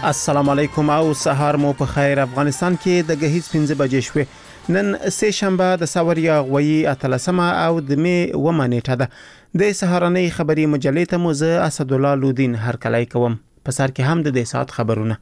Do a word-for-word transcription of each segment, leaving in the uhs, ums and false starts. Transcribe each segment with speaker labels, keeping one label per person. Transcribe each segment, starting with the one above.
Speaker 1: السلام علیکم او سهار مو په خیر. افغانستان کې د غهیز پنځه بجې شوې. نن سه شنبه د سوریا غوي اتلسمه او د می ومه نیټه ده. د سهارنۍ خبري مجلې ته مو زه اسد الله لودین هرکلی کوم. په سر کې هم د دې سات خبرونه.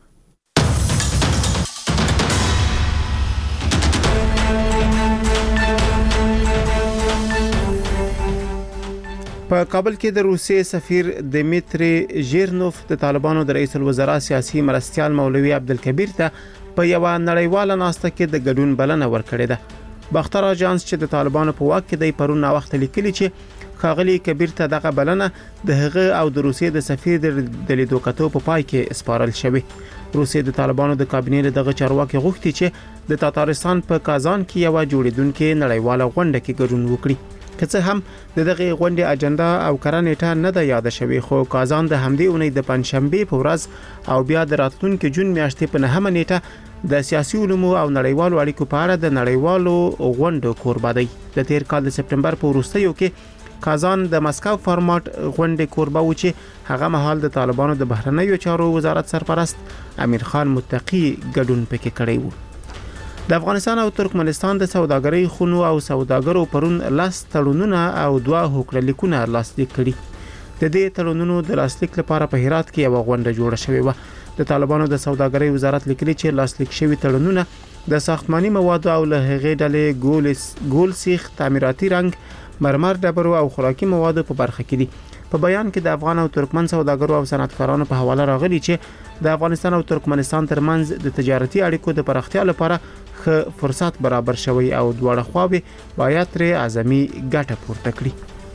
Speaker 1: په کابل کې د روسیې سفیر دمیتری ژیرنوف د طالبانو د رئیس الوزرا سیاسي مرستيال مولوي عبدالکبیر ته په یو نړیواله ناسته کې د ګډون بلنه ورکړې ده. باختر اژانس چې د طالبانو په واک کې د پرون وخت لیکلي چې خاغلی کبیر ته دغه بلنه د هغه او د روسیې د سفیر د لیدو کتو په پای کې اسپارل شوی. روسیې د طالبانو د کابینې دغه چارواکي غوښتي چې د تاتارستان په کازان کې یو جوړیدونکو نړیواله غونډه کې ګډون وکړي. که څه هم د دغه غونډې اجنډا او کرانېټه نه د یاد شوی، خو کازان د همدې اونۍ د پنځشنبه په ورځ او بیا د راتلونکو جون میاشتې په نهمه نیټه د سیاسي علومو او نړیوالو اړیکو په اړه د نړیوالو غونډو کوربه دی. د تیر کال د سپټمبر په وروستیو کې کازان د مسکو فارمات غونډې کوربه و چې هغه مهال د طالبانو د بهرنیو چارو وزارت سرپرست امیر خان متقی ګډون پکې کړی و. د افغانستان او ترکمنستان د سوداګرۍ خونو او سوداګرو پرون لاس تړونونه او دوه هوکړلیکونه لاسلیک کړي. د دې تړونونو د لاسلیک لپاره په هرات کې یو غونډه جوړه شوې و. د طالبانو د سوداګرۍ وزارت لیکلي چې لاسلیک شوی تړونونه د ساختماني موادو او له هغې ډلې ګول ګول سیخ، تعمیراتي رنګ، مرمر ډبرو او خوراکي موادو په برخه کې دي. په بیان کې د افغان او ترکمن سوداګرو او صنعتکارانو په حواله راغلي چې د افغانستان او ترکمنستان ترمنځ د تجارتي اړیکو د پراختیا لپاره ښه فرصت برابر شوی او دواړه خواوې باید ترې اعظمي ګټه پورته کړي.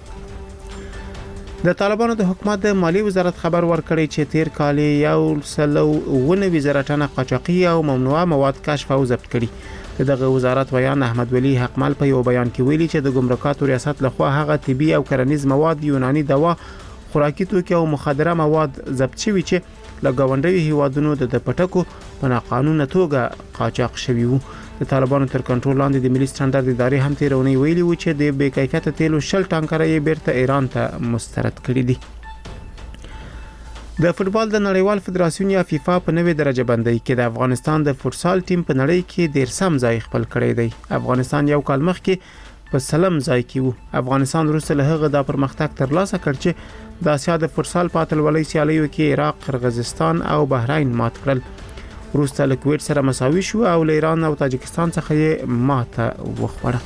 Speaker 1: د طالبانو د حکومت د مالی وزارت خبر ورکړی چې تیر کال یو سل او نوي زره ټنه قاچاقي او ممنوعه مواد کشف او ضبط کړي. دغه وزارت ویان احمد ولی حقمل په یو بیان کې ویلي چې د ګمرکاتو ریاست لخوا هغه طبي او کرنیز مواد، یوناني دوا، خوراکي توکي او مخدره مواد ضبط شوي چې له ګاونډیو هیوادونو د پټکو په ناقانونه توګه قاچاق شوي وو. د طالبانو تر کنټرول لاندې د ملي سټانډرډ ادارې هم تیرونی ویلي و چې د بې کیفیت تیلو شل ټانکره یې بیرته ایران ته مسترد کړي دي. د فوتبال د نړیوال فدراسیون یا فیفا په نوې درجه بندۍ کې د افغانستان د فوتسال ټیم په نړۍ کې ډیر سم ځای خپل کړی دی. افغانستان یو کال مخکې په سلم ځای کې وو. افغانستان وروسته له هغه د پرمختګ ترلاسه کړ چې د اسیا د فوتسال په اتلولۍ سیالیو کې عراق، قرغیزستان او بحرین مات کړل. وروسته له کویت سره مساوي شو او له ایران او تاجکستان څخه یې ماته وخوړه.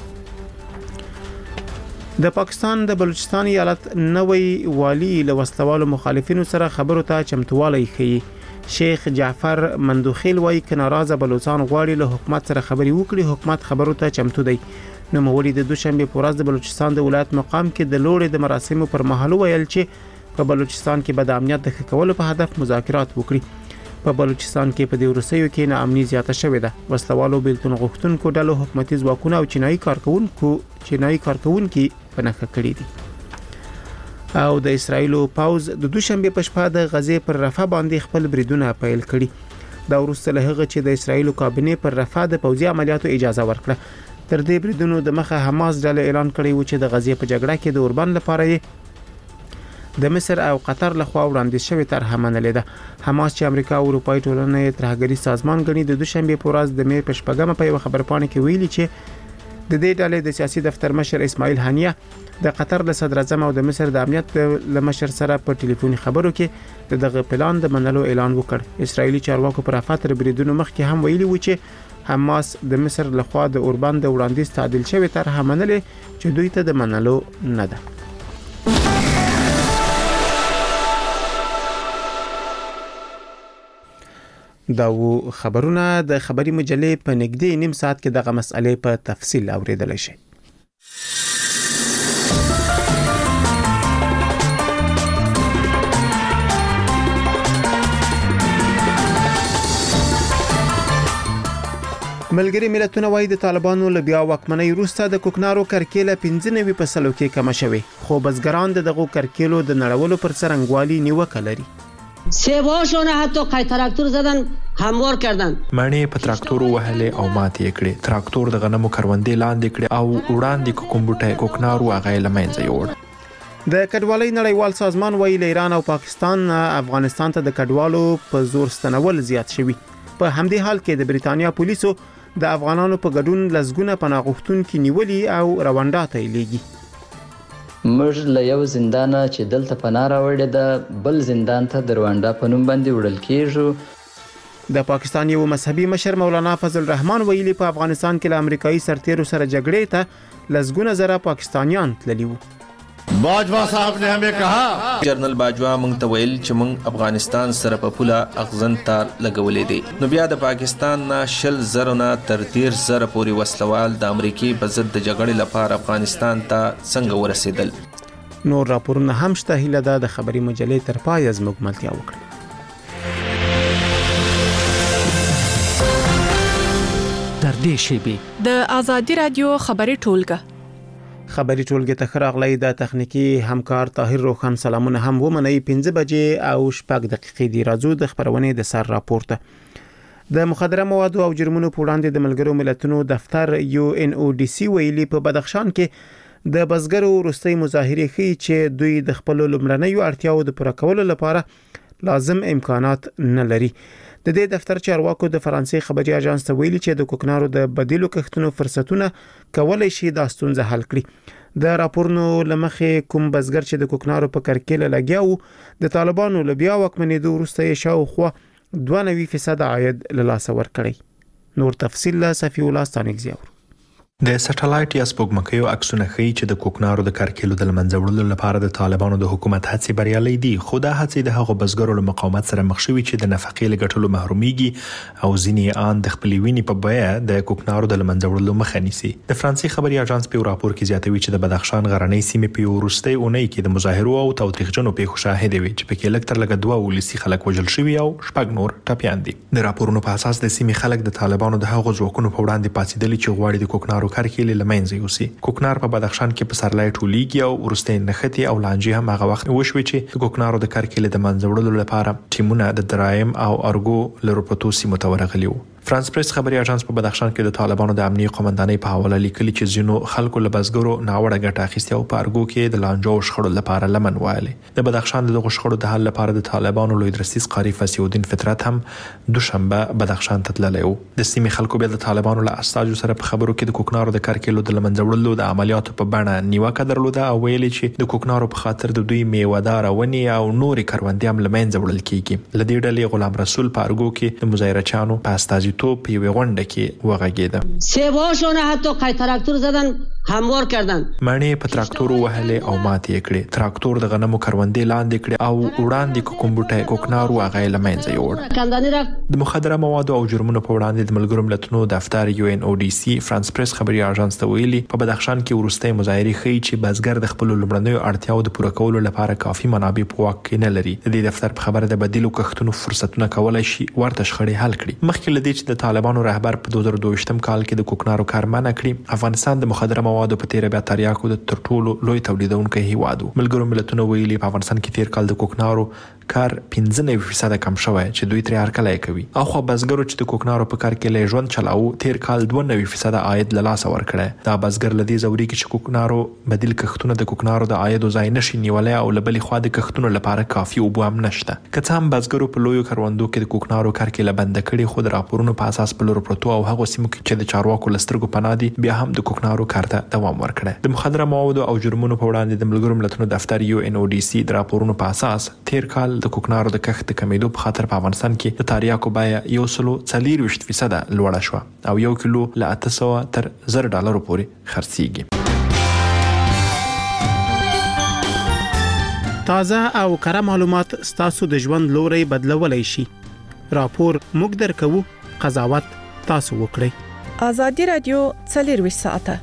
Speaker 1: د پاکستان د بلوچستان ایالت نوې والی له وسلوالو مخالفینو سره خبرو ته چمتوالی ښيي. شیخ جعفر مندوخیل وایي چې ناراضه بلوچستان غواړي له حکومت سره خبري وکړي. حکومت خبرو ته چمتو دی. نو مولوی د دوشنبه په ورځ د بلوچستان د ولایت مقام کې د لوړې د مراسمو پر مهال ویل چې په بلوچستان کې به د امنیت د ښه کولو په هدف مذاکرات وکړي. په بلوچستان کې په دې ورسېو کې ناامني زیاته شوې ده. وسلوالو بیلتون غوښتونکو ډلو حکومتي ځواکونه او چینایي کارکونکو چینایي کارکونکو په نښه کړی دي. او د اسرایل پاوز د دوشنبه په شپه د غزې پر رفح باندې خپل بریدونه پیل کړي. دا وروسته له هغه چې د اسرایل کابینې پر رفح د پوځي عملیاتو اجازه ورکړه. تر دې بریدونو د مخه حماس ډله اعلان کړی و چې د غزې په جګړه کې د اوربان لپاره د مصر او قطر لخوا وړاندیز شوی طرحه منلې ده. حماس چې امریکا او اروپای ټولنې ترهګری سازمان غني د دوشنبه په ورځ د مې په شپږمه په یو خبرپاڼه کې ویلي چې د دې ډلې د سیاسي دفتر مشر اسماعیل هانیه د قطر له صدر اعظم او د مصر د امنیت له مشر سره په ټلیفوني خبرو کې دغه پلان د منلو اعلان وکړ. اسرایلی چارواکو پر افاتر بریدونو مخکې هم ویلي و چې حماس د مصر لخوا د اوربان د وړاندیز تعدیل شوی طرحه منلې چې دوی ته د منلو نه ده. دا و خبرونه د خبري مجلې په نږدې نیم ساعت کې دغه مسئله په تفصیل اوریدل شي. ملګری ملتونه وايي د طالبانو له بیا واکمنۍ وروسته د کوکنارو کرکیله پنځه نوي په سلو کې کم شوي، خو بزګران دغه کرکیلو د نړولو پر څرنګوالي نیوکه لري.
Speaker 2: سیباشون حتی قای تراکتور زدن هموار کردن،
Speaker 3: مڼې په تراکتور وهلې او ماتې کړې. تراکتور د غنمو کروندې لاندې کړې او وړاندې کوم بوټي کوکنارو هغه لمنځه یوړ.
Speaker 1: د کډوالۍ نړیوال سازمان وایي له ایران او پاکستان افغانستان ته د کډوالو په زور ستنول زیات شوي. په همدې حال کې د بریتانیا پولیسو د افغانانو په ګډون لزګونه پناه غوښتونکي نیولي او رواندا ته لیږي.
Speaker 4: موږ له یو زندان چې دلته پناه راوړې ده بل زندان ته د رواندا په نوم باندې وړل کیږو.
Speaker 1: د پاکستان یو مذهبي مشر مولانا فضل الرحمن ویلي په افغانستان کې له امریکایي سرتیرو سره جګړې ته لزګونه زره پاکستانیان تللي وو.
Speaker 5: باجوا صاحب نے ہمیں کہا
Speaker 6: جنرال باجوا مونږ ته ویل چې مونږ افغانستان سره په پوله اغزن تار لګولې دي. نو بیا د پاکستان نه شل زره نه تر ډیر زره پورې وسلوال د امریکای په ضد د جګړې لپاره افغانستان ته څنګه ورسېدل.
Speaker 1: نور راپورونه هم شته. هیله ده د خبري مجلې تر پای زموږ ملتیا وکړي.
Speaker 7: در دې شیبې
Speaker 8: د آزادی رادیو خبري ټولګه
Speaker 1: خبري ټولګه ته خراغلی د تخنیکی همکار طاهر روخان سلامونه هم ومني. پنځه بجې او شپږ دقیقې دی راځو د خبرونې د سر راپورته. د مخدره موادو او جرمونو په وړاندې د ملګرو ملتونو دفتر یو ان او ډي سي ویلي په بدخشان کې د بزګرو وروستي مظاهره کوي چې دوی د خپل لمړنیو اړتیاو د پوره کولو لپاره لازم امکانات نه لري. د دې دفتر چارواکو د فرانسې خبري اژانس ته ویلي چې د کوکنارو د بدیلو کښتونو فرصتونه کولای شي د ستونزه حل کړي. د راپورونو لمخې کوم بزګر چې د کوکنارو په کرکیله لګیاو د طالبانو لبیا وکمنېدو وروسته شاوخوا دوه نوي فیصد عاید له لاسه ورکړي. نور تفصیل له صفی الله ستانګزیاور.
Speaker 3: د سټلایټ یا سپوږمکیو عکسونه ښیي چې د کوکنارو د کارکېلو د منځه وړلو لپاره د طالبانو د حکومت هڅې بریالۍ دي، خو دا هڅې د هغو بزګرو له مقاومت سره مخ شوي چې د نفقې له ګټلو محرومیږي او ځینې آن د خپلې وینې په بیه د کوکنارو د منځه وړلو مخه نیسي. د فرانسې خبري اژانس په راپور کې زیاتوي چې د بدخشان غرنۍ سیمې په وروستۍ اونۍ کې د مظاهرو او تاوتریخجنو پیښو شاهد وي چې پکې لږ تر لږه دوه ولسي خلک وژل شوي او شپږ نور ټپیان دي. د راپورونو په اساس د سیمې خلک د طالبانو د هغو ځواکونو په وړاندې پاتېدلي چې غواړي د کوکنارو کارکېلې له منځه یوسي. کوکنار په بدخشان کې په سرلای ټولیږي او وروستۍ نښتې او لانجې هم هغه وخت وشوي چې د کوکنارو د کارکېلې د منځه وړلو لپاره ټیمونه د درایم او ارګو لروپتو سیمو ته ورغلي وو. فرانس پریس خبري اژانس په بدخشان کې د طالبانو د امنیتي قومندانۍ په حواله لیکلي چې ځینو خلکو له بزګرو ناوړه ګټه اخیستې او په ارګو کې د لانجو شخړو لپاره لمن وایلي. د بدخشان د شخړو د حل لپاره د طالبانو لوی درسیز قاری فسیودین فطرت هم دوشنبه بدخشان ته تللی وو. د سیمې خلکو بیا د طالبانو له استاجو سره په خبرو کې د کوکنارو د کارکېلو د لمنځه وړلو د عملیاتو په بڼه نیوکه درلوده او ویلي چې د کوکنارو په خاطر د دوی میوهدار ونې او نورې کروندې هم له منځه وړل کیږي. له دې ډلې غلام رسول په ارګو کې د مظاهرچیانو په استازیتوب یوه کې وغږیده.
Speaker 2: سیباشون حتی قای تراکتور زدن هموار کردن.
Speaker 3: مڼې په تراکتور وهلې او ماتې کړې. تراکتور د غنمو کروندې لاندې کړې او وړاندې کوم بوټي کوکنارو هغه له منځه یوړ.
Speaker 2: کنداني را
Speaker 3: د مخدره موادو او جرمونو په وړاندې د ملګرو ملتونو دفتر یو ان او ډي سي فرانس پریس خبري اژانس ته ویلي په بدخشان کې وروستۍ مظاهرې ښیي چې بزګر د خپل لومړنیو اړتیاو د پوره کولو لپاره کافي منابع په واک کې نه لري. د دې دفتر په خبره د بدیلو کښتونو فرصتونه کولای شي ورته شخړې حل کړي. مخکې له دې چې د طالبانو رهبر په دوه زره دوه کال کې د کوکنارو کار منع کړي، افغانستان د مخدره موادو په تیره بیا تریاکو د تر ټولو لوی تولیدونکی هیواد و. ملګرو ملتونو ویلي په افغانستان کې تیر کال د کوکنارو کار پنځه نوي فیصد کم شوی چې دوی ترې هرکلی کوي. او خو بزګرو چې د کوکنارو په کار کې له ژوند چلاو تیر کال دوه نوي فیصد عاید له لاسه ورکړی. دا بزګر له دې ځوري کې چې کوکنارو بدیل کښتونه د کوکنارو د عاید ځای نشي نیولای او له بلې خوا د کښتونو لپاره کافي اوبه هم نشته. که څه هم بزګرو په لویو کروندو کې د کوکنارو کار کې له بنده کړي، خو د راپورونو په اساس په لورو پروتو او هغو سیمو کې چې د چارواکو له سترګو پناه دي بیا هم د کوکنارو کار ته دوام ورکړی. د مخدره موادو او جرمونو په وړاندې د ملګرو ملتونو دفتر یو ان او ډي سي د راپورونو په اساس تیر کال د کوکنارو د کښت د کمیدو په خاطر په افغانستان کې د تریاکو بیه یو سلو څلورویشت فیصد لوړه شوه او یو کیلو له اته سوه تر زر ډالرو پورې خرڅیږي.
Speaker 1: تازه او کره معلومات ستاسو د ژوند لوري بدلولای شي. راپور موږ درکو، قضاوت تاسو وکړئ.
Speaker 8: آزادی رادیو څلورویشت ساعته.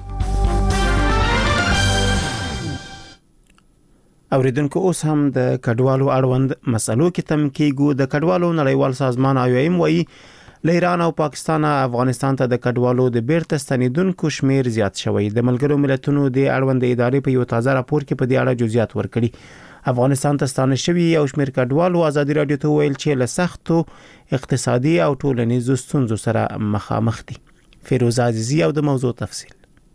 Speaker 1: اوریدونکو اوس هم د کډوالو اړوند مسلو کې تم کېږو. د کډوالو نړیوال سازمان آی او ایم وایي له ایران او پاکستان افغانستان ته د کډوالو د بیرته ستنیدونکو شمیر زیات شوی. د ملګرو ملتونو د اړوند ادارې په یو تازه راپور کې په دې اړه جزئیات ورکړي. افغانستان ته ستانه شوی او شمیر کډوالو آزادي رادیو ته ویل چې له سختو اقتصادي او ټولنیزو ستونزو سره مخامخ دي. فیروز عزیزی او د موضوع تفصیل.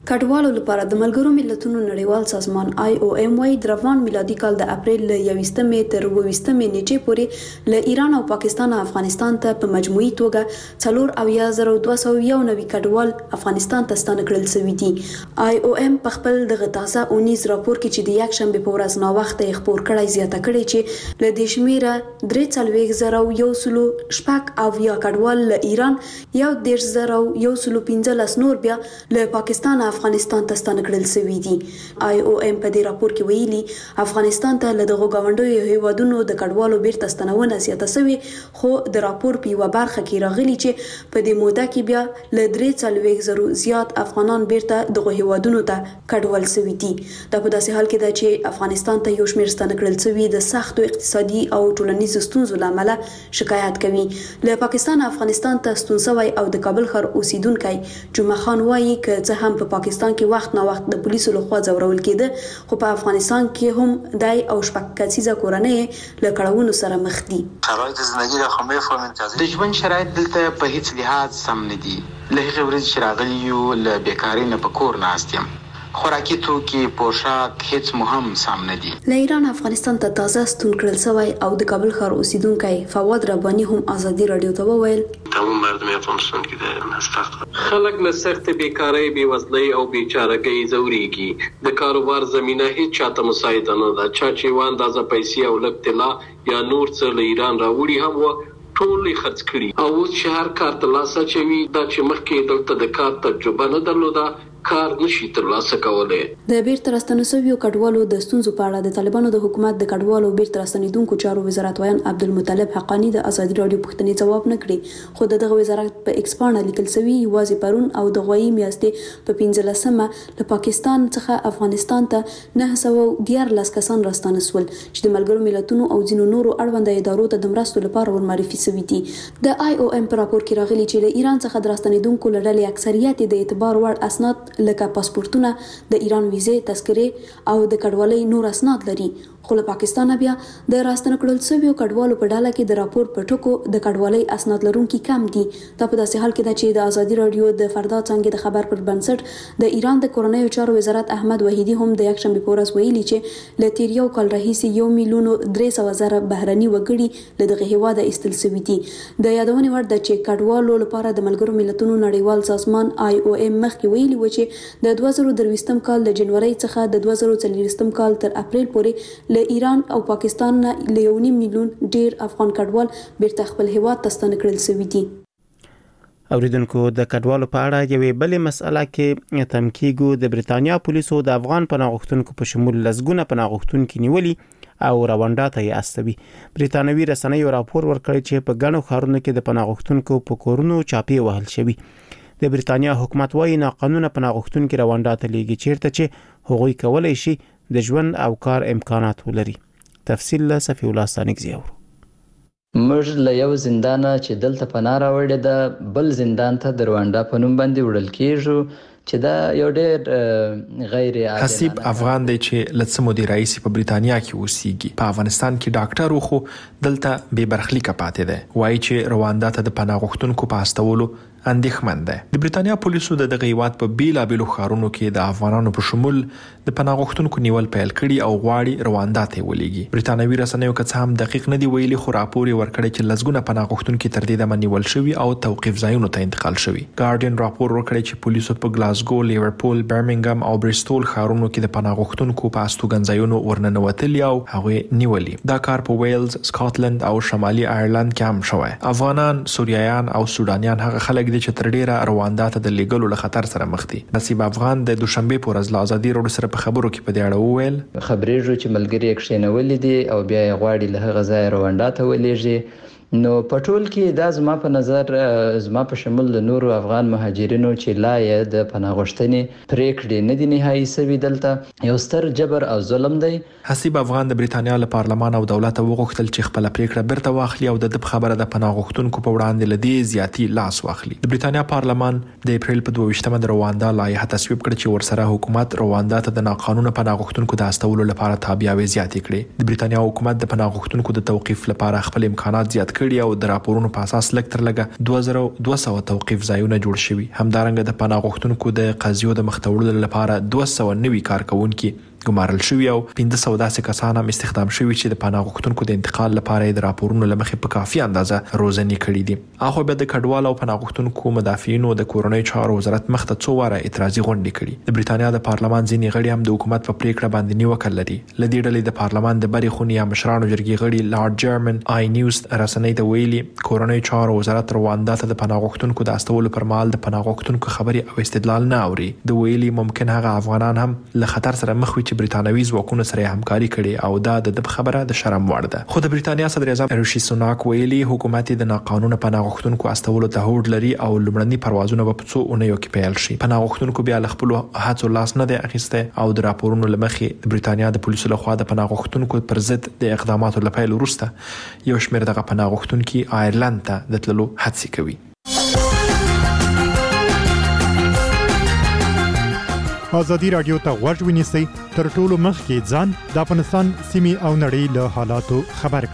Speaker 9: کډوالو لپاره د ملګرو ملتونو نړیوال سازمان آی او ایم وايي د روان میلادي کال د اپریل له یوویشتمې تر اوویشتمې نیټې پورې له ایران او پاکستان افغانستان ته په مجموعي توګه څلور اویا زره دوه سوه یو نوي کډوال افغانستان ته ستانه کړل شوي دي. آی او ایم په خپل دغه تازه اونیز راپور کې چې د یکشنبې په ورځ ناوخته یې خپور کړی زیاته کړې چې له دې شمیره درې څلوېښت زره یو سلو شپږ اویا کډوال له ایران، یو دېرش زره یو سلو پنځلس نور بیا له پاکستان افغانستان ته ستانه کړل شوي دي. آی او ایم په دې راپور کې ویلي افغانستان ته له دغو ګاونډیو هیوادونو د کډوالو بیرته ستنونه زیاته شوې، خو د راپور په یوه برخه کې راغلي چې په دې موده کې بیا له درې څلوېښت زرو زیات افغانان بیرته دغو هیوادونو ته کډوال شوي دي. دا په داسې حال کې ده چې افغانستان ته یو شمېر ستانه کړل شوي د سختو اقتصادي او ټولنیزو ستونزو له امله شکایت کوي. له پاکستان افغانستان ته ستون شوی او د کابل ښار اوسیدونکی جمعه خان وایي که څه هم په پاکستان کې وخت نا وخت د پولیسو لخوا ځورول کېده، خو په افغانستان کې هم دای او شپږ کسیزه کورنۍ له کړاوونو سره مخ دي.
Speaker 10: شرایط زندگی د خمه فهمت د ژوند شرایط دلته په هیڅ لحاظ سم نه دي. له هغې ورځې چې راغلي یو له بیکارۍ نه په کور ناست یم. خوراکي توکي، پوشاک هیڅ مهم سم نه دي.
Speaker 9: له ایران افغانستان ته تازه ستون کړل شوی او د کابل ښار اوسیدونکی فواد رباني هم ازادي رادیو ته وویل
Speaker 11: تمام مردم افغانستان کې د سخت خلک له سخت بیکارۍ، بیوزلۍ او بیچارهګۍ ځورېږي. د کاروبار زمینه هیڅ چاته مساعده نه ده. چا چې یوه اندازه پیسې او لږ طلا یا نور څه له ایران راوړي هم وه ټول یې خرڅ کړي، او اوس چې هر کار ترلاسه اچوي دا چې مخکې دلته د کار تجربه نه درلوده کار نشي ترلاسه کولی.
Speaker 9: د بیرته راستنو شویو کډوالو د ستونزو په اړه د طالبانو د حکومت د کډوالو بیرته راستنېدونکو چارو وزارت ویان عبدالمطلب حقانی د ازادي راډیو پوښتنې ځواب نه کړي، خو دغه وزارت په ایکس پاڼه لیکل شوي یوازې پرون او د غوایي میاشتې په پنځلسمه له پاکستان څخه افغانستان ته نهه سوه دیارلس کسان راستانه شول چې د ملګرو ملتونو او ځینو نورو اړونده ادارو ته د مرستو لپاره ورمعرفي شوي دي. د آی او ایم په راپور کې راغلي چې له ایران څخه د راستنېدونکو له ډلې اکثریت د اعتبار وړ اسناد لکه پاسپورتونه، د ایران ویزې، تذکرې او د کډوالۍ نور اسناد لري، خو له پاکستان بیا د راستنه کړل شویو کډوالو په ډله کې د راپور په ټکو د کډوالۍ اسناد لرونکي کم دي. دا په داسې حال کې ده چې د ازادي راډیو د فردا څانګې د خبر پر بنسټ د ایران د کورنیو چارو وزارت احمد وحیدي هم د یکشنبې په ورځ ویلي چې له تیر یو کال راهیسې یو میلیون درې سوه زره بهرني وګړي له دغه هیواده ایستل شوي دي. د یادونې وړ ده چې کډوالو لپاره د ملګرو ملتونو نړیوال سازمان آی او ایم مخکې ویلي و چې د دوه زره درویشتم کال د جنورۍ څخه د دوه زره څلوېښتم کال تر اپریل پورې له ایران او پاکستان نه له یو نیم میلیون ډیر افغان کډوال بیرته خپل هیواد ته ستانه کړل شوي دي.
Speaker 1: اوریدونکو د کډوالو په اړه یوې بلې مسأله کې تم کېږو. د بریتانیا پولیسو د افغان پناه غوښتونکو په شمول لسګونه پناه غوښتونکي نیولي او رواندا ته یې استوي. بریتانوي رسنیو راپور ورکړی چې په ګڼو ښارونو کې د پناه غوښتونکو په کورونو چاپې وهل شوي. د بریتانیا حکومت وايي ناقانونه پناه غوښتونکي رواندا ته لیږي چیرته چې هغوی کولای شي د ژوند او کار امکانات ولري. تفصیل له صفی الله ستانکزی اورو.
Speaker 4: موږ له یو زندانه چې دلته پناه راوړې ده بل زندان ته د رواندا په نوم باندې وړل کېږو چې دا یو ډېر غیر عادلانه.
Speaker 3: حسیب افغان دی چې لڅ مودې رئیس په بریتانیا کې اوسېږي. په افغانستان کې ډاکټر و خو دلته بې برخلیکه پاتې دی. وایي چې رواندا ته د پناه غوښتونکو په استولو اندېښمن دی. د بریتانیا پولیسو د دغه هیواد په بیلابیلو ښارونو کې د افغانانو په شمول د پناه غوښتونکو نیول پیل کړي او غواړي رواندا ته ولېږي. بریتانوي رسنیو که څه هم دقیق نه دی ویلي، خو راپور یې ورکړی چې لسګونه پناه غوښتونکي تر دې دمه نیول شوي او توقیف ځایونو ته انتقال شوي. ګارډین راپور ورکړی چې پولیسو په ګلاسګو، لیورپول، برمنګم او بریسټول ښارونو کې د پناه غوښتونکو په استوګنځایونو ورننوتلي او هغوی نیولي. دا کار په ویلز، سکاټلند او شمالي آیرلند کې هم شوی. افغانان، سوریایان او سودانیان هغه خلک دي چې تر ډیره رواندا ته د لیږلو له خطر سره مخ دي. نصیب افغان د دوشنبې په ورځ له ازادي راډیو سره په خبرو کې په دې اړه وویل
Speaker 4: خبرېږو چې ملګري یې کښېنولي دي او بیا یې غواړي له هغه ځایه رواندا ته ولېږي. نو په ټول کې دا زما په نظر زما په شمول د نورو افغان مهاجرینو چې لا یې د پناه غوښتنې پریکړې نه دي نهایي شوي دلته یو ستر جبر او ظلم دی.
Speaker 3: حسیب افغان د بریتانیا له پارلمان او دولت وغوښتل چې خپل پریکړه بیرته واخلي او د خبره د پناه غوښتونکو په وړاندې لدی زیاتی لاس واخلي. د بریتانیا پارلمان د اپریل په دوه ویشتمه د رواندا لایحه تصویب کړه چې ورسره حکومت رواندا ته د ناقانونه پناه غوښتونکو د استولو لپاره تابعیت زیاتې کړي. د بریتانیا حکومت د پناه غوښتونکو د توقيف لپاره خپل امکانات زیات کړي او د راپورونو په اساس لږ تر لږه دوه زره دوه سوه توقيف ځایونه جوړ شوي. همدارنګه د پناه غوښتونکو د قضیو د مختوړلو لپاره دوه سوه نوي کارکونکي ګمارل شوي او پنځه سوه داسې کسان هم استخدام شوي چې د پناه غوښتونکو د انتقال لپاره د راپورونو له مخې په کافي اندازه روزنې کړي دي. اخو به د کډوالو او پناه غوښتونکو مدافعینو د کورنۍ چارو وزارت مخ ته څو واره اعتراضي غونډې کړي. د بریتانیا د پارلمان ځینې غړي هم د حکومت په پریکړه باندې نیوکه لري. له دې ډلې د پارلمان د بری خونی یا مشرانو جرګې غړي لارډ جرمن آی نیوز رسنۍ ته ویلي کورنۍ چارو وزارت رواندا ته د پناه غوښتونکو د استولو پر مهال د پناه غوښتونکو خبري او استدلال نه اوري. د ویلي ممکن هغه افغانان هم له خطر سره مخ وي چې بریتانوي ځواکونه سره همکاري کړي او دا د خبره د شرم وړ ده. خو د بریتانیا صدر اعظم ریشي سوناک ویلي حکومت د ناقانونه پناه غوښتونکو استولو ته هوډ لري او لومړني پروازونه په څو اونیو کې پیل شي. پناه غوښتونکو بیا له خپل هڅو لاس نه دی اخیسته او د راپورونو لمخې د بریتانیا د پولیسو لخوا د پناه غوښتونکو پر ضد د اقداماتو لپاره وروسته یو شمېر دغه پناه غوښتونکي آیرلند ته د تللو هڅې کوي.
Speaker 12: ازادي رادیو ته غوږ ونیسئ تر ټولو مخکې ځان د افغانستان سیمې او نړۍ له حالاتو خبر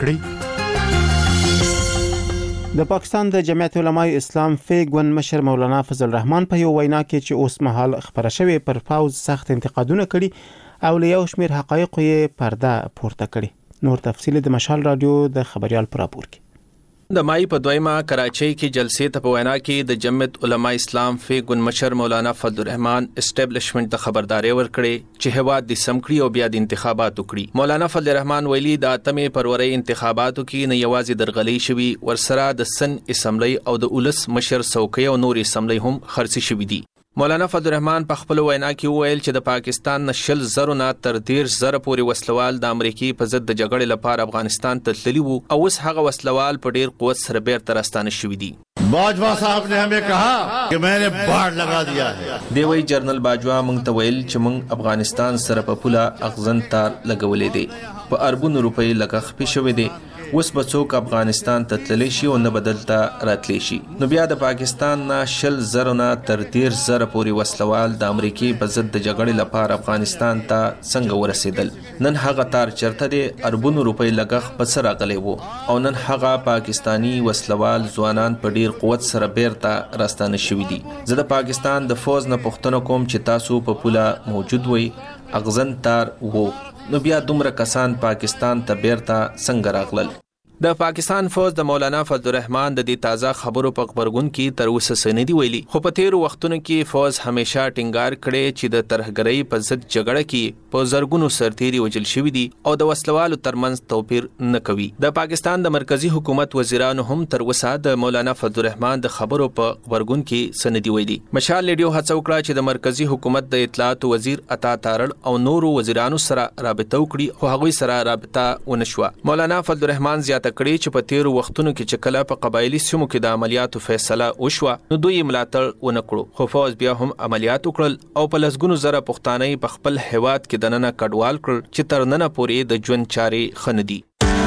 Speaker 12: کړئ.
Speaker 1: د پاکستان د جمعیت علماء اسلام فیګون مشر مولانا فضل الرحمن په یو وینا کې چې اوس مهال خبره شوې پر پاوز سخت انتقادونه کړي او له یو شمېر حقایق یې پرده پورته کړي. نور تفصیل د مشال رادیو د خبريال پر راپور کې.
Speaker 6: د مای په دویمه کراچۍ کې جلسې ته په وینا کې د جمعیت علماء اسلام فیګون مشر مولانا فضل الرحمن اسټابلیشمنت ته خبرداري ورکړي چې هواد د سمکړي او بیا د انتخابات وکړي. مولانا فضل الرحمن ویلي د اتمې فروری انتخاباتو کې نه یوازې درغلي شوي ورسره د سن اسمبلی او د اولس مشر څوکۍ او نور اسمبلی هم خرڅ شوي دي. مولانا فضل الرحمن په خپل وینا کې وویل چې د پاکستان نشل زرو نه تر ډیر زره پورې وسلوال د امریکای په ضد د جګړې لپاره افغانستان ته تللي وو او اوس هغه وسلوال په ډیر قوت سره بیرته راستانه شوي دي.
Speaker 5: बाजवा साहब ने हमें कहा कि मैंने बाढ़ लगा दिया है.
Speaker 6: دیوی جنرال باجوا مونږ ته ویل چې مونږ افغانستان سره په پوله اغزن تار لګولې دي. په اربونو روپۍ لګښ پې شوی دی. اوس به څوک افغانستان ته تللی شي او نه بدلته راتلی شي. نو بیا د پاکستان نه شل زره نه تر ډیر زره پورې وسلوال د امریکای په ضد د جګړې لپاره افغانستان ته څنګه ورسېدل. نن هغه تار چرته دی اربونو روپۍ لګښ په سر راغلی وو او نن هغه پاکستانی وسلوال ځوانان په ډیر قوت سره بیرته راستانه شوي دي. زه د پاکستان د فوز نه پوښتنه کوم چې تاسو په پوله موجود وئ اغزن تار وو نو بیا دومره کسان پاکستان ته بیرته څنګه راغلل. د پاکستان فوج د مولانا فضل الرحمن د دې تازه خبرو په خبرګون کې تر اوسه سندي ویلي خو په تیر وختونو کې فوج همیشه ټینګار کړي چې د ترهګرۍ په ضد جګړه کې په زرګونو سرتيري وجل شوي دي او د وسلوالو ترمنځ توپیر نه کوي. د پاکستان د مرکزی حکومت وزیرانو هم تر اوسه د مولانا فضل الرحمن د خبرو په خبرګون کې سندي ویلي. مشال ریډیو هڅه وکړه چې د مرکزی حکومت د اطلاعات وزیر عطا تارړ او نورو وزیرانو سره رابطه وکړي خو هغوی سره رابطه ونشوه. مولانا فضل الرحمن زیاته کړي چې په تیرو وختونو کې چې کله په قبایلی سیمو کې د عملیاتو فیصله وشوه نو دوی ملاتړ ونه کړو خو فوج بیا هم عملیات وکړل او په لسګونو زره پښتانه په خپل هیواد کې دننه کډوال کړل چې تر ننه پورې د ژوند چارې خندي.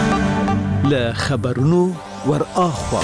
Speaker 7: له خبرونو ور اخوا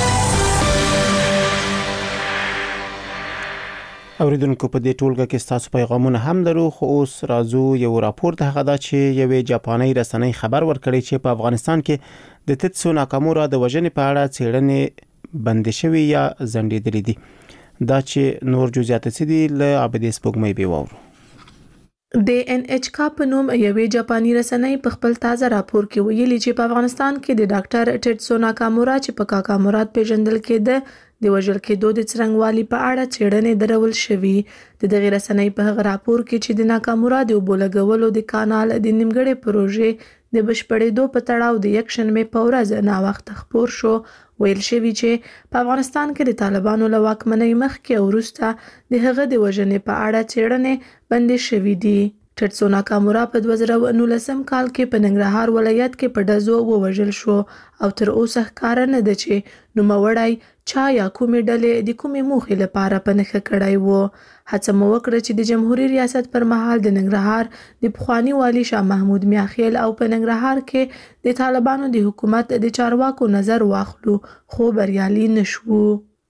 Speaker 1: اوریدونکو په دې ټولګه کې تاسو پیغامونه هم درو خو اوس راځو یو راپور ته هغه دا چې یوې جاپاني رسنۍ خبر ورکړي چې په افغانستان کې د تتسو ناکامورا د وژنې په اړه څېړنې بندې شوې یا ځنډېدلې دي. دا چې نور جزئیات څه دي له عبدي سپوږمۍ به واورو.
Speaker 8: د ان ایچ کا په نوم یوې جاپاني رسنۍ په خپل تازه راپور کې ویلي چې په افغانستان کې د ډاکټر ټیټسو ناکامورا چې په کاکامورات پیژندل کېده د وژل کېدو د څرنګوالي په اړه څېړنې درول شوي. د دغه رسنۍ په هغه راپور کې چې د ناکامورا د اوبو لګولو د کانال د نیمګړې پروژې د بشپړېدو په تړاو د یک شنبې په ورځ ناوخته خپور شو ویل شوي چې په افغانستان کې د طالبانو له واکمنۍ مخکې او وروسته د هغه د وژنې په اړه څېړنې بندې شوي دي. ټیټسو ناکامورا په دوه زره نولسم کال کې په ننګرهار ولایت کې په ډزو ووژل شو او تر اوسه ښکاره نه ده چې نوموړی چا یا کومې ډلې د کومې موخې لپاره په نښه کړی و. هڅه مو وکړه چې د جمهوریت ریاست پر مهال د ننګرهار د پخواني والي شاه محمود میاخیل او په ننګرهار کې د طالبانو د حکومت د چارواکو نظر واخلو خو بریالي نشو.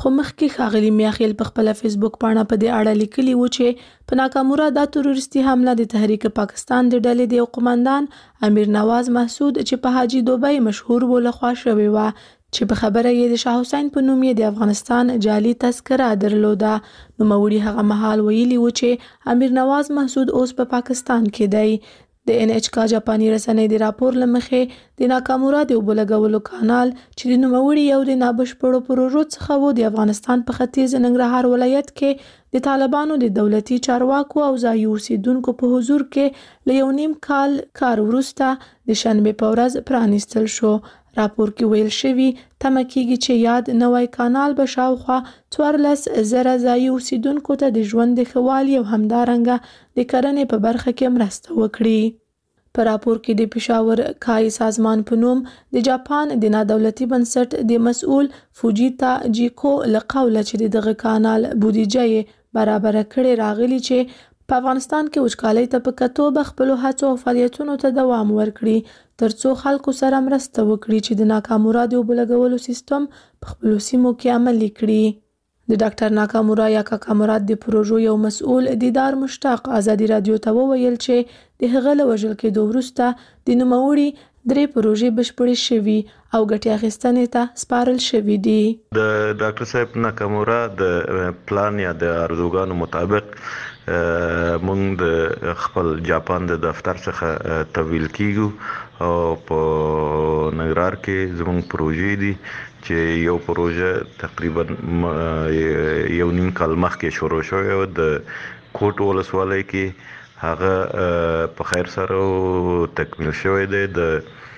Speaker 8: خو مخکې ښاغلي میاخیل په خپل فیسبوک باندې په دې اړه لیکلي و چې په ناکامورا د تروریستي حمله د تحریک پاکستان د ډلې د قومندان امیر نواز محسود چې په حاجی دوبۍ مشهور و لخوا شوی و چې په خبره یې د شاه حسین په نوم یې د افغانستان جعلي تذکره درلوده. نو موري هغه مهال ویلي و چې امیر نواز محسود اوس په پا پاکستان کې دی. د ان ایچ کا جاپاني رسنۍ د راپور لمخې د ناکامورا د اوبو لګولو کانال چې د نوموړي یو د نابشپړو پروژو څخه و د افغانستان په ختیځ ننګرهار ولایت کې د طالبانو د دولتي چارواکو او ځایي اوسیدونکو په حضور کې له یو نیم کال کار وروسته د شنبې په ورځ پرانیستل شو. راپور کې ویل شوي تمه کېږي چې یاد نوی کانال به شاوخوا څوارلس زره ځایي اوسیدونکو ته د ژوند د ښه والي او همدارنګه د کرنې په برخه کې مرسته وکړي. په راپور کې د پېښور کای سازمان په نوم د جاپان د نادولتي بنسټ د مسؤل فوجیتا جیکو له قوله چې دغه کانال بودیجه یې برابره کړې راغلي چې په افغانستان کې وچکالۍ ته په کتو به خپلو هڅو او فعالیتونو ته دوام ورکړي ترڅو خلکو سره مرسته وکړي چې د ناکامورا د اوبو لګولو سیستم په خپلو سیمو کې عملي کړي. د ډاکټر ناکامورا یا کاکامورات د پروژو یو مسؤل دیدار مشتاق ازادي رادیو ته وویل چې د هغه له وژل کېدو وروسته د نوموړي درې پروژې بشپړې شوي او ګټې اخیستنې ته سپارل شوي دي.
Speaker 13: د ډاکټر صاحب ناکامورا د پلان یا د ارزوګانو مطابق مونږ د خپل جاپان د دفتر څخه تحویل کیږو او په ننګرهار کې زموږ پروژې دي چې یو پروژه تقریبا یو نیم کال مخکې شروع شوی و د کوټ ولسوالۍ کې هغه په خیر سره تکمیل شوی دی د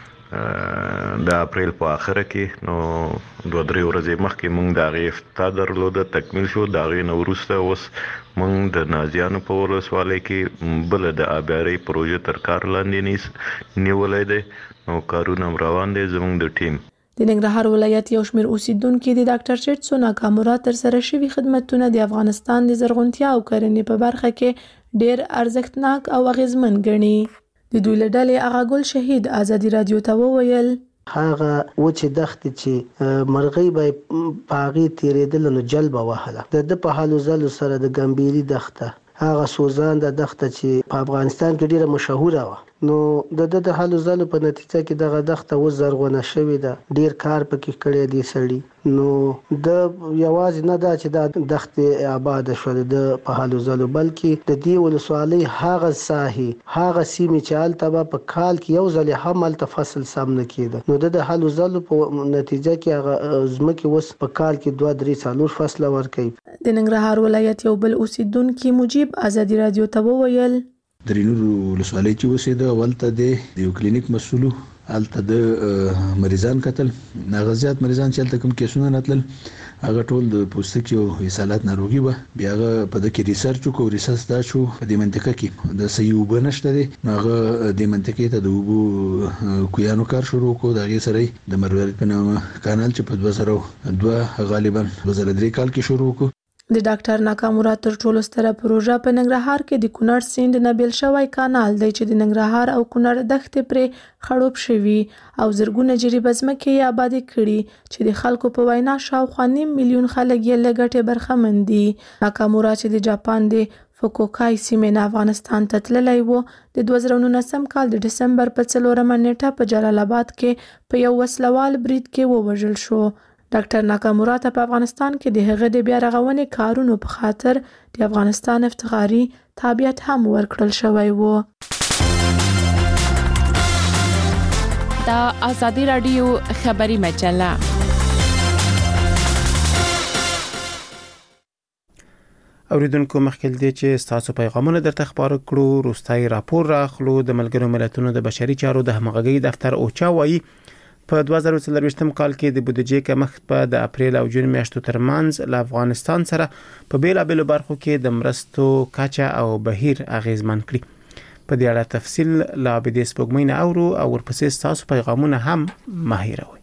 Speaker 13: د اپریل په اخره کې. نو دوه درې ورځې مخکې موږ د هغې افتتاح درلوده تکمیل شو. د هغې نه وروسته اوس موږ د نازیانو په ولسوالۍ کې بله د آبیارۍ پروژه تر کار لاندې نیولی دی. نو کارونه هم روان دی زموږ د ټیم.
Speaker 8: د ننګرهار ولایت یو شمېر اوسیدونکي د ډاکټر ټیټسو ناکامورا ترسره شوي خدمتونه د افغانستان د زرغونتیا او کرنې په برخه کې ډېر ارزښتناک او اغیزمن ګڼي. د دوی له ډلې هغه ګل شهید ازادي رادیو ته وویل
Speaker 14: هغه وچې دښتې چې مرغۍ به په هغې تېرېدله نو جل به وهله. د ده په هلو ځلو سره د ګمبیري دښته هغه سوزان د دښته چې په افغانستان کې ډېره مشهوره وه نو د ده د هلو ځلو په نتیجه کې دغه دښته اوس زرغونه شوې ده. ډېر کار پکې کړی دی سړي. نو د یوازې نه ده چې دا دښتې آباده شوه د په هلو ځلو بلکې د دې ولسوالۍ هغه ساحې هغه سیمې چې هلته به په کال کې یو ځل هم هلته فصل سم نه کېده نو د د هلو ځلو په نتیجه کې هغه ځمکې اوس په کال کې دوه درې څلور فصله ورکوي.
Speaker 8: د ننګرهار ولایت یو بل اوسیدونکي مجیب ازادي رادیو ته وویل
Speaker 15: درینور ولسوالۍ چې اوسېده ولته د یو کلینیک مسؤلو هلته د مریضان کتل هغه زیات مریضان چې هلته کوم کیسونه راتلل هغه ټول د پوستکي او اسهالات ناروغي وه. بیا هغه په دې کې ریسرچ وکړو. ریسرچ دا شو په دې منطقه کې د صحیح اوبه نشته دی نو هغه دې منطقې ته د اوبو کویانو کار شروع کړو. د هغې سره د مروارید په نامه کانال چې په دوه زره دوه غالبا دوه زره درې کال کې شروع کړو.
Speaker 8: د ډاکټر ناکامورا تر ټولو ستره پروژه په ننګرهار کې د کونړ سیند نه بیل شوی کانال دی چې د ننګرهار او کونړ دښتې پرې خړوب شوي او زرګونه جریبه ځمکې یې آبادې کړي چې د خلکو په وینا شاوخوا نیم میلیون خلک یې له ګټې برخمن دي. ناکامورا چې د جاپان د فوکوکای سیمې نه افغانستان ته تللی و د دوه زره نولسم کال د ډسمبر په څلورمه نیټه په جلال آباد کې په یو وسلوال برید کې ووژل شو. ډاکټر ناکامورا ته په افغانستان کې د هغه د بیا رغونې کارونو په خاطر د افغانستان افتخاري تابعیت هم ورکړل شوی و.
Speaker 16: دا ازادي رادیو خبري مجله
Speaker 1: اوریدونکو مخکې دې چې تاسو پیغامونه درته خبرو کړو روستای راپور راخلو د ملګرو ملتونو د بشري چارو د همغږي دفتر اوچا وایي په دوه زره څلرویشتم کال کې د بودیجې کمښت په د اپریل او جون میاشتو ترمنځ له افغانستان سره په بیلابېلو برخو کې د مرستو کچه او بهیر اغیزمن کړي. په دې اړه تفصیل لا به د سپوږمۍ نه اورو او ورپسې تاسو پیغامونه هم مهیروي.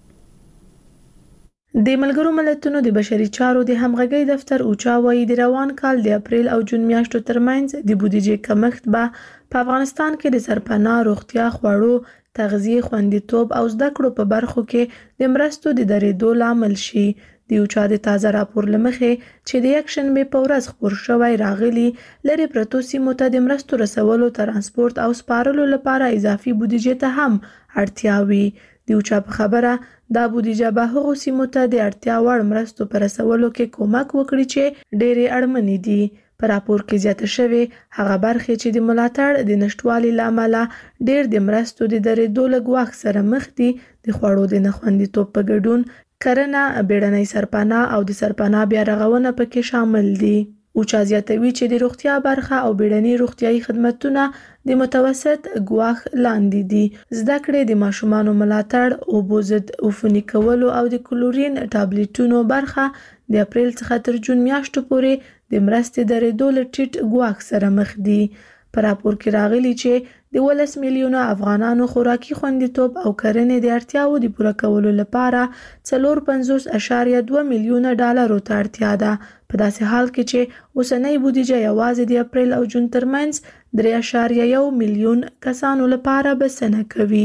Speaker 8: د ملګرو ملتونو د بشري چارو د همغږي دفتر اوچا وایي د روان کال د اپریل او جون میاشتو ترمنځ د بودیجې کمښت به په افغانستان کې د سرپناه روغتیا خوړو تغذیه خوندیتوب او زده کړو په برخو کې د مرستو د درېدو لامل شي. د یو چا د تازه راپور لمخې چې د یک شنبې په ورځ خپور شوی راغلی لري پرتو سیمو ته د مرستو رسولو ترانسپورت او سپارلو لپاره اضافي بودیجې ته هم اړتیا وي. د یو چا په خبره دا بودیجه به هغو سیمو ته د اړتیا وړ مرستو په رسولو کې کومک وکړي چې ډېرې اړمنې دي. په راپور کې زیاته شوې هغه برخې چې د ملاتړ د نشټوالي له امله ډېر د مرستو د درېدو له ګواښ سره مخ دي. د خوړو د نه خوندیتوب په ګډون کرنه، بیړنۍ سرپناه او د سرپناه بیا رغونه پکې شامل دي. اوچا زیاتوي چې د روغتیا برخه او بیړني روغتیايي خدمتونه د متوسط ګواښ لاندې دي. زده کړې، د ماشومانو ملاتړ، اوبو ضد عفوني کولو او د کلورین ټابلیټونو برخه د اپریل څخه تر جون میاشتو پورې د مرستې درېدو له ټیټ ګواښ سره مخ دي. په راپور کې راغلي چې د ولس میلیونه افغانانو خوراکي خوندیتوب او کرنې د اړتیاو د پوره کولو لپاره څلور پنځوس اعشاریه دوه میلیونه ډالرو ته اړتیا ده. په داسې حال کې چې اوسنۍ بودیجه یوازې د اپریل او جون ترمنځ درې اعشاریه یو میلیون کسانو لپاره بسنه کوي.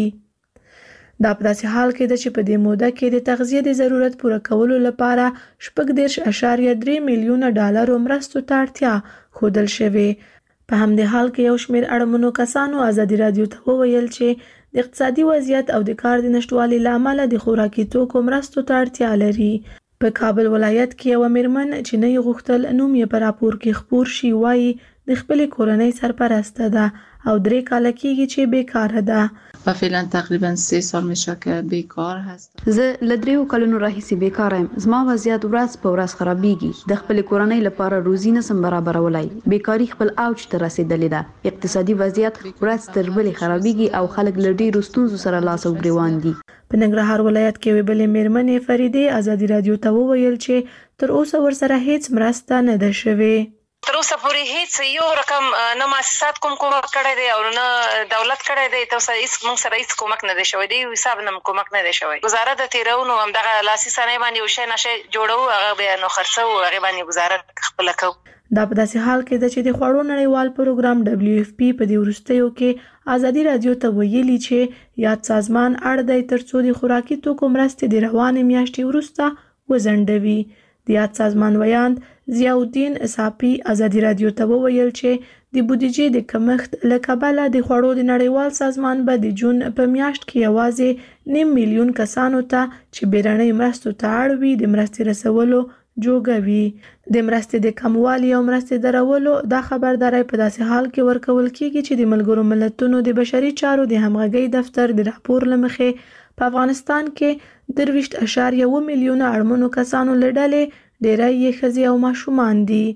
Speaker 8: دا په داسې حال کې ده چې په دې موده کې د تغذیې د ضرورت پوره کولو لپاره شپږ دېرش اعشاریه درې میلیونه ډالرو مرستو ته اړتیا ښودل شوې. په همدې حال کې یو شمېر اړمنو کسانو ازادي راډیو ته وویل چې د اقتصادي وضعیت او د کار د نشټوالي له امله د خوراکي توکو مرستو ته اړتیا لري. په کابل ولایت کې یوه میرمن چې نه یې غوښتل نوم یې په راپور کې خپور شي وایي د خپلې کورنۍ سرپرسته ده او درې کاله کېږي چې بیکاره ده.
Speaker 17: و فعلا تقریبا سه سال میشه که بیکار هستم.
Speaker 9: زه له دریو کلونو راهیسې بیکاره یم. زما وضعیت ورځ په ورځ خرابېږي. د خپلې کورنۍ لپاره روزي نسم برابرولای. بیکاري خپل اوج ته رسېدلې ده. اقتصادي وضعیت ورځ تر بلې خرابېږي او خلک له ډېرو ستونزو سره لاس او ګریوان دي.
Speaker 8: په ننګرهار ولایت کې یوې بلې میرمنې فریدې ازادي راډیو ته وویل چې تر اوسه ورسره هیڅ مرسته نه ده شوې.
Speaker 18: تر اوسه پورې هیڅ یو رقم نه مؤسسات کوم کومک کړی دی او نه دولت کړی دی. تر اوسه هیڅ موږ سره هیڅ کومک نه دی شوی. د یو حساب نه کومک نه دی شوی. گزاره د تیرونو همدغه لاسي صنایع باندې یو شی نشي جوړو، هغه بیا نو خرڅو، هغه باندې گزاره خپله کوو.
Speaker 8: دا په داسې حال کې ده چې د خوړو نړیوال پروګرام ډبلیو اف پی په دې وروستیو کې ازادي راډیو ته ویلي چې یاد سازمان اړ دی ترڅو د خوراکي توکو مرستې د روانې میاشتې وروسته وځنډوي. د یاد سازمان ویاند ضیاءالدین صافي ازادي راډیو ته وویل چې د بودیجې د کمښت له کبله د خوړو د نړیوال سازمان به د جون په میاشت کې یوازې نیم میلیون کسانو ته چې بیړنۍ مرستو ته اړ وي د مرستې رسولو جوګه وي. د مرستې د کموالي او مرستې درولو دا خبرداری په داسې حال کې ورکول کیږي چې د ملګرو ملتونو د بشري چارو د همغږۍ دفتر د راپور له مخې په افغانستان کې درویشت اعشاریه اووه میلیونه اړمنو کسانو له ډلې ډېری یې ښځې او ماشومان دي.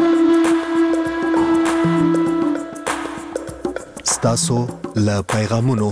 Speaker 19: ستاسو له پیغامونو.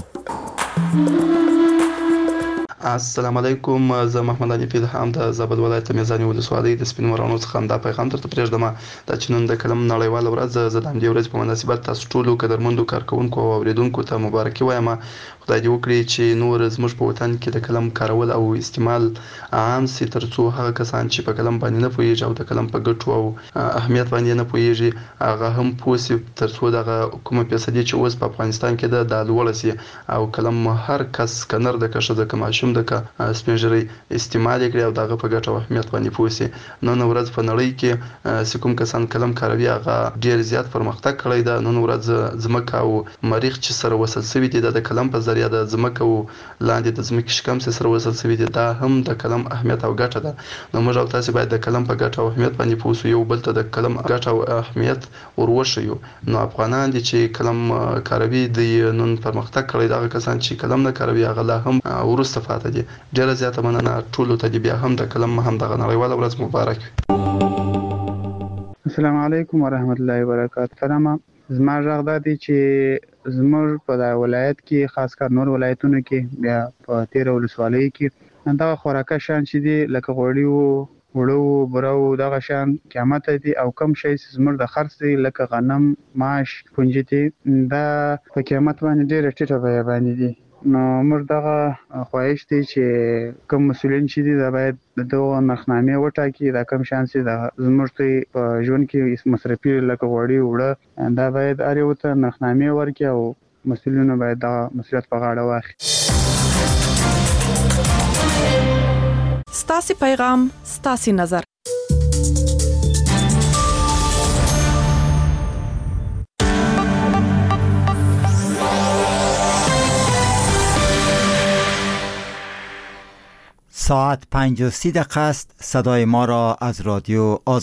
Speaker 20: السلام علیکم، زه محمد علي فیلحام د زابل ولایت میزاني ولسوالۍ د سپین مرانو څخه دا پیغام درته پرېږدم. دا چې نن د قلم نړیواله ورځ، زه د همدې ورځې په مناسبت تاسو ټولو قدرمندو کارکوونکو او اورېدونکو ته مبارکي وایم. خدای دې وکړي چې نور زموږ په وطن کې د قلم کارول او استعمال عام سي، ترڅو هغه کسان چې په قلم باندې نه پوهېږي او د قلم په ګټو او اهمیت باندې نه پوهېږي هغه هم پوه سي، ترڅو دغه کومه فیصدي چې اوس په افغانستان کې ده دا لوړه سي او قلم هر کس که نر ده که ښځه که ماشوم ده که سپین ږیری استعمال یې کړي او دغه په ګټه او اهمیت باندې پوه سي. نن ورځ په نړۍ کې چې کوم کسان قلم کاروي هغه ډېر زیات پرمختګ کړی ده. نن ورځ ځمکه او مریخ چې سره وصل شوي دي د قلم په ذریعه د ځمکه او لاندې د ځمکې شکم سره وصل شوي دي، دا هم د قلم اهمیت او ګټه ده. نو موږ او تاسې باید د قلم په ګټه او اهمیت باندې پوه سو، یو بل ته د قلم ګټه او اهمیت ور وښیو. نو افغانان دي چې قلم کاروي دی نن پرمختګ کړی، دغه کسان چې قلم نه کاروي هغه لا هم وروسته پاتې دي. ډېره زیاته مننه ټولو ته. دې بیا هم د قلم هم دغه نړیواله ورځ مبارک وي.
Speaker 21: السلام علیکم ورحمت الله وبرکاته. سلام، زما غږ دا دی چې زموږ په دا ولایت کې خاص کر نور ولایتونو کې بیا په تیره ولسوالۍ کې دغه خوراکه شیان چې دي لکه غوړي و وړو برو دغه شیان قیمت دي او کم شی چې زموږ د خرڅ دی لکه غنم، ماش، کنجدي دا په قیمت باندې ډېره ټیټه بیه باندې دي. نو موږ دغه خواهش دی چې کوم مسؤلین چې دي دا باید دغه نرخنامې وټاکي، دا کم شیان چې د زموږ په ژوند کې مصرفي لکه غوړي وړه دا باید هر یو ته نرخنامې ورکړي او مسؤلینو باید دغه مسؤلیت په غاړه واخلي.
Speaker 2: ستاسو پیغام ستاسو نظر.
Speaker 22: ساعت پنج و سی دقیقه است. صدای ما را از رادیو